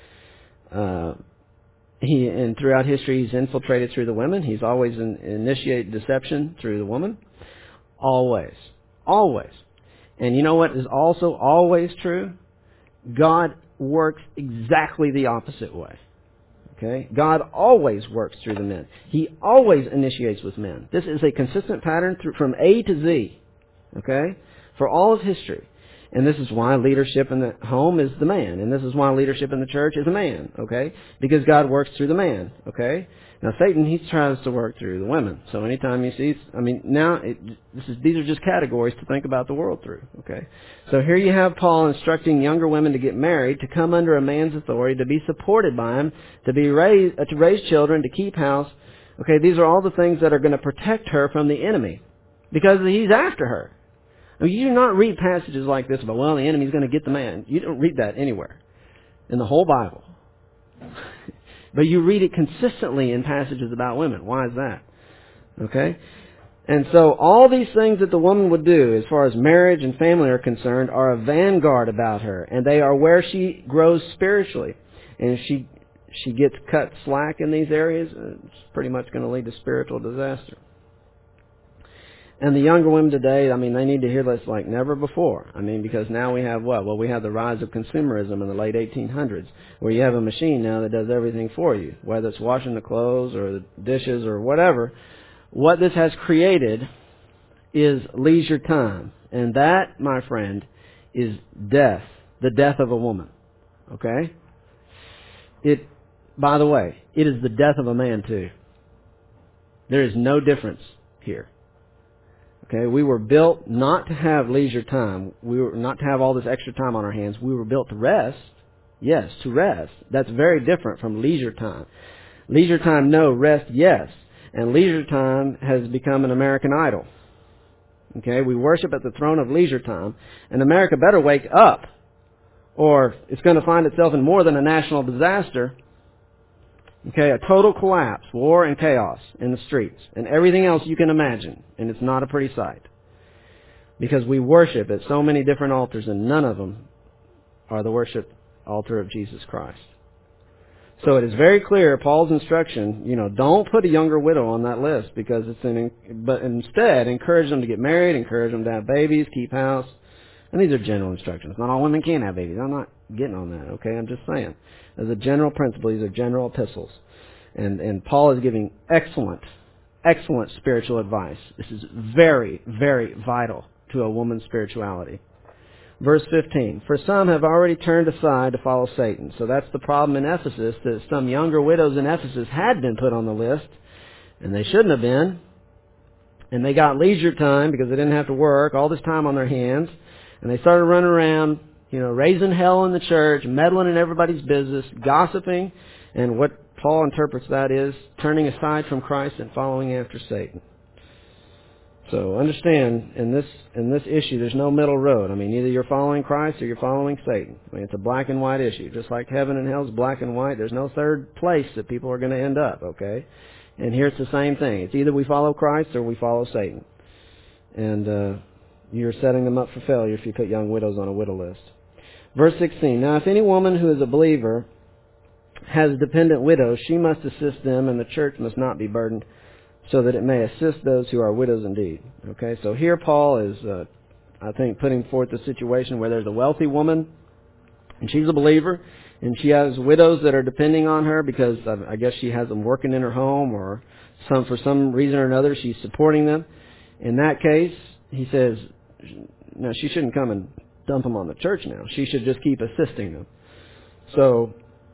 And throughout history, he's infiltrated through the women. He's always initiated deception through the woman. Always. Always. And you know what is also always true? God works exactly the opposite way. Okay? God always works through the men. He always initiates with men. This is a consistent pattern from A to Z. Okay? For all of history. And this is why leadership in the home is the man. And this is why leadership in the church is a man. Okay? Because God works through the man. Okay? Now Satan, he tries to work through the women. So anytime he sees, these are just categories to think about the world through. Okay? So here you have Paul instructing younger women to get married, to come under a man's authority, to be supported by him, to raise children, to keep house. Okay? These are all the things that are going to protect her from the enemy. Because he's after her. I mean, you do not read passages like this about, well, the enemy's going to get the man. You don't read that anywhere in the whole Bible. But you read it consistently in passages about women. Why is that? Okay? And so all these things that the woman would do as far as marriage and family are concerned are a vanguard about her. And they are where she grows spiritually. And if she gets cut slack in these areas, it's pretty much going to lead to spiritual disaster. And the younger women today, they need to hear this like never before. Because now we have what? Well, we have the rise of consumerism in the late 1800s, where you have a machine now that does everything for you, whether it's washing the clothes or the dishes or whatever. What this has created is leisure time. And that, my friend, is death. The death of a woman. Okay? By the way, it is the death of a man too. There is no difference here. Okay, we were built not to have leisure time. We were not to have all this extra time on our hands. We were built to rest. Yes, to rest. That's very different from leisure time. Leisure time, no. Rest, yes. And leisure time has become an American idol. Okay, we worship at the throne of leisure time. And America better wake up, or it's going to find itself in more than a national disaster. Okay, a total collapse, war and chaos in the streets, and everything else you can imagine. And it's not a pretty sight. Because we worship at so many different altars, and none of them are the worship altar of Jesus Christ. So it is very clear, Paul's instruction, don't put a younger widow on that list, because but instead, encourage them to get married, encourage them to have babies, keep house. And these are general instructions. Not all women can have babies. I'm not getting on that, okay? I'm just saying. As a general principle, these are general epistles. And Paul is giving excellent spiritual advice. This is very, very vital to a woman's spirituality. Verse 15, for some have already turned aside to follow Satan. So that's the problem in Ephesus, that some younger widows in Ephesus had been put on the list, and they shouldn't have been. And they got leisure time because they didn't have to work, all this time on their hands. And they started running around, raising hell in the church, meddling in everybody's business, gossiping. And what Paul interprets that is turning aside from Christ and following after Satan. So understand, in this issue, there's no middle road. Either you're following Christ or you're following Satan. It's a black and white issue. Just like heaven and hell is black and white, there's no third place that people are going to end up, okay? And here it's the same thing. It's either we follow Christ or we follow Satan. And you're setting them up for failure if you put young widows on a widow list. Verse 16, now if any woman who is a believer has dependent widows, she must assist them, and the church must not be burdened, so that it may assist those who are widows indeed. Okay, so here Paul is, I think, putting forth a situation where there's a wealthy woman, and she's a believer, and she has widows that are depending on her because I guess she has them working in her home, or for some reason or another she's supporting them. In that case, he says, no, she shouldn't come and dump them on the church now. She should just keep assisting them. So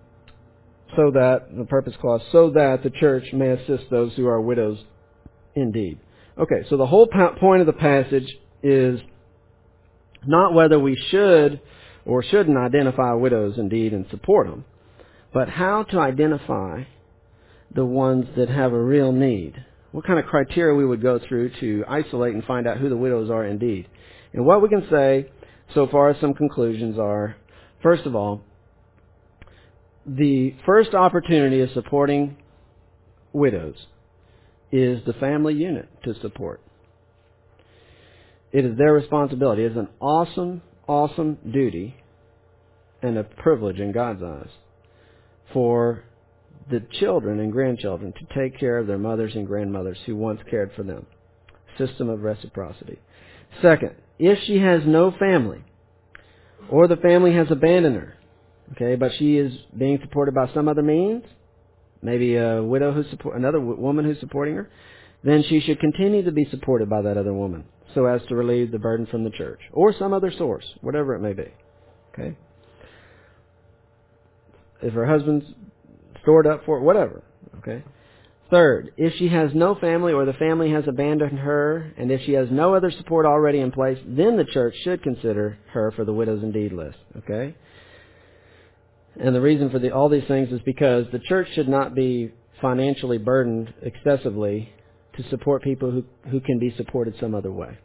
that, the purpose clause, so that the church may assist those who are widows indeed. Okay, so the whole point of the passage is not whether we should or shouldn't identify widows indeed and support them, but how to identify the ones that have a real need. What kind of criteria we would go through to isolate and find out who the widows are indeed. And what we can say so far as some conclusions are, first of all, the first opportunity of supporting widows is the family unit to support. It is their responsibility. It is an awesome, awesome duty and a privilege in God's eyes for the children and grandchildren to take care of their mothers and grandmothers who once cared for them. System of reciprocity. Second, if she has no family, or the family has abandoned her, okay, but she is being supported by some other means, maybe a widow another woman who's supporting her, then she should continue to be supported by that other woman so as to relieve the burden from the church or some other source, whatever it may be. Okay? If her husband's stored up for it, whatever. Okay? Third, if she has no family or the family has abandoned her, and if she has no other support already in place, then the church should consider her for the widows indeed list. Okay? And the reason for all these things is because the church should not be financially burdened excessively to support people who can be supported some other way.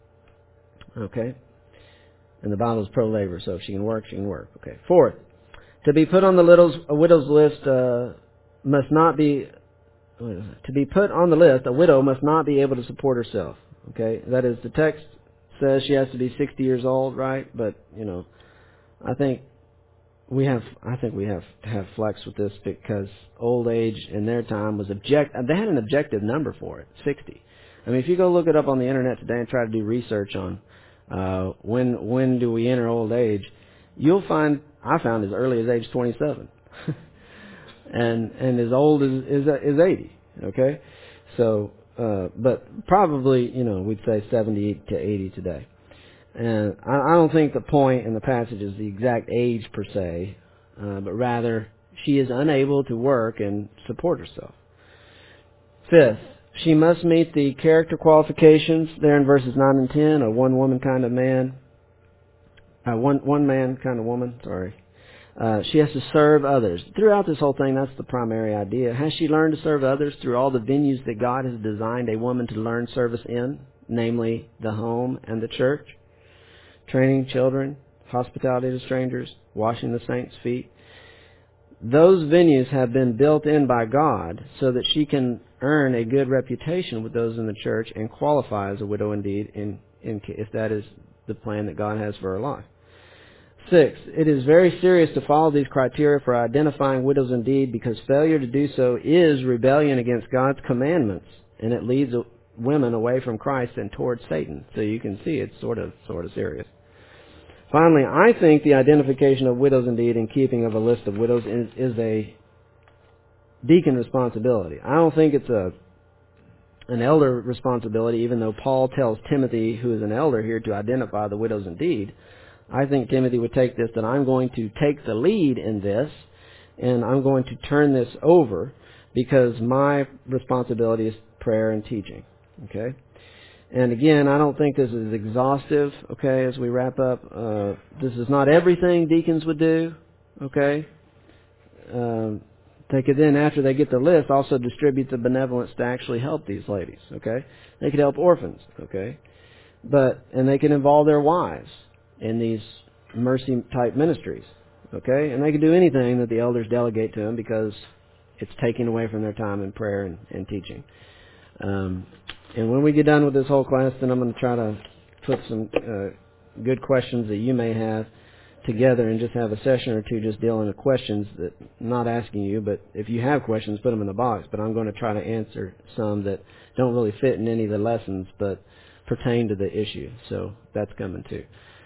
Okay? And the Bible is pro-labor, so if she can work, she can work. Okay. Fourth, to be put on the widow's list must not be... To be put on the list, a widow must not be able to support herself. Okay? That is, the text says she has to be 60 years old, right? But, I think we have to have flex with this because old age in their time was they had an objective number for it, 60. I mean, if you go look it up on the internet today and try to do research on when do we enter old age, I found as early as age 27. and as old as 80, okay? So, but probably, we'd say 70 to 80 today. And I don't think the point in the passage is the exact age per se, but rather she is unable to work and support herself. Fifth, she must meet the character qualifications there in verses 9 and 10, a one-woman kind of man, one man kind of woman, sorry. She has to serve others. Throughout this whole thing, that's the primary idea. Has she learned to serve others through all the venues that God has designed a woman to learn service in, namely the home and the church? Training children, hospitality to strangers, washing the saints' feet. Those venues have been built in by God so that she can earn a good reputation with those in the church and qualify as a widow indeed if that is the plan that God has for her life. 6, it is very serious to follow these criteria for identifying widows indeed because failure to do so is rebellion against God's commandments and it leads women away from Christ and towards Satan. So you can see it's sort of serious. Finally, I think the identification of widows indeed and keeping of a list of widows is a deacon responsibility. I don't think it's an elder responsibility, even though Paul tells Timothy, who is an elder here, to identify the widows indeed. I think Timothy would take this, that I'm going to take the lead in this, and I'm going to turn this over, because my responsibility is prayer and teaching. Okay? And again, I don't think this is exhaustive, okay, as we wrap up. This is not everything deacons would do, okay? They could then, after they get the list, also distribute the benevolence to actually help these ladies, okay? They could help orphans, okay? And they can involve their wives in these mercy-type ministries, okay? And they can do anything that the elders delegate to them because it's taking away from their time in prayer and teaching. And when we get done with this whole class, then I'm going to try to put some good questions that you may have together and just have a session or two just dealing with questions that I'm not asking you, but if you have questions, put them in the box. But I'm going to try to answer some that don't really fit in any of the lessons but pertain to the issue. So that's coming too.